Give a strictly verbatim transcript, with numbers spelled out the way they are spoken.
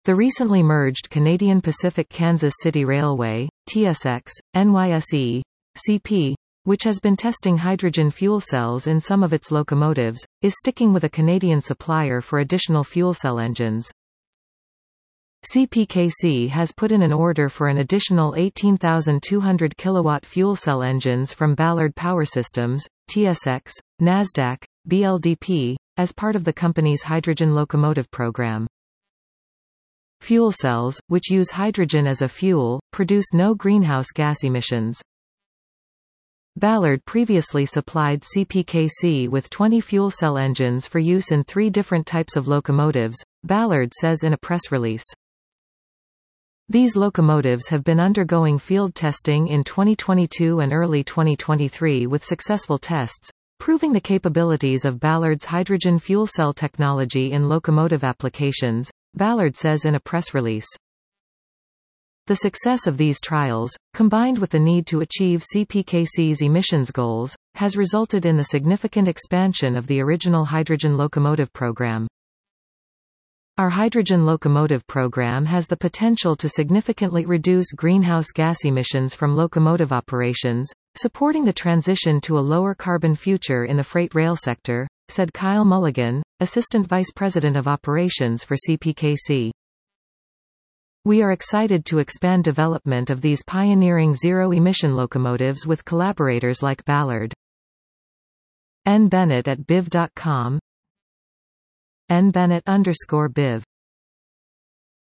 The recently merged Canadian Pacific Kansas City Railway, T S X, N Y S E, C P, which has been testing hydrogen fuel cells in some of its locomotives, is sticking with a Canadian supplier for additional fuel cell engines. C P K C has put in an order for an additional eighteen thousand two hundred kilowatt fuel cell engines from Ballard Power Systems, T S X, Nasdaq, B L D P, as part of the company's hydrogen locomotive program. Fuel cells, which use hydrogen as a fuel, produce no greenhouse gas emissions. Ballard previously supplied C P K C with twenty fuel cell engines for use in three different types of locomotives, Ballard says in a press release. These locomotives have been undergoing field testing in twenty twenty-two and early twenty twenty-three with successful tests, proving the capabilities of Ballard's hydrogen fuel cell technology in locomotive applications, Ballard says in a press release. The success of these trials, combined with the need to achieve C P K C's emissions goals, has resulted in the significant expansion of the original hydrogen locomotive program. Our hydrogen locomotive program has the potential to significantly reduce greenhouse gas emissions from locomotive operations, supporting the transition to a lower carbon future in the freight rail sector, said Kyle Mulligan, Assistant Vice President of Operations for C P K C. We are excited to expand development of these pioneering zero-emission locomotives with collaborators like Ballard. N Bennett at biv dot com N Bennett underscore biv